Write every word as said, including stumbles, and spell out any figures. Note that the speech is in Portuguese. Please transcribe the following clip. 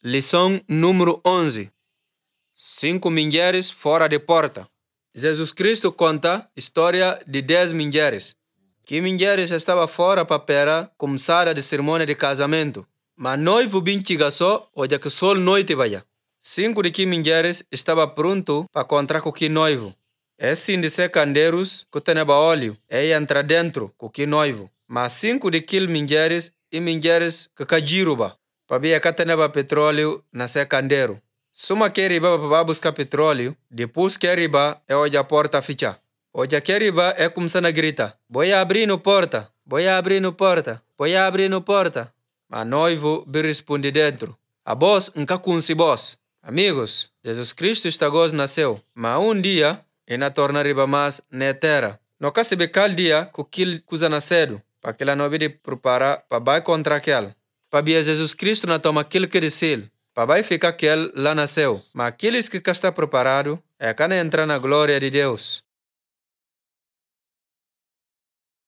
Lição número onze. Cinco mulheres fora de porta. Jesus Cristo conta a história de dez mulheres. Que mulheres estavam fora para esperar começar a cerimônia de casamento. Mas noivo bem chega só, hoje que sol noite vai. Cinco de que mulheres estavam pronto para encontrar com que noivo. Esses de ser candeiros que tem óleo, e entra dentro com que noivo. Mas cinco de que mulheres e mulheres que cajiruba. Para que tem petróleo na ser candeiro. Suma que riba para buscar petróleo, depois que riba é hoje a porta ficha. Hoje que riba é começando a gritar: "Voy abrir no porta, voy abrir no porta, voy abrir no porta." Mas noivo me responde dentro: "A voz nunca conhece voz." Amigos, Jesus Cristo está gozo nasceu, mas um dia ele torna riba mais na terra. Não quer saber qual dia que aquilo coisa nascedo, para que ela não vai preparar para vai contra aquela. Para ver Jesus Cristo não toma aquilo que disse. Para vai ficar aquele lá nasceu. Mas aqueles que estão preparados é que não entrar na glória de Deus.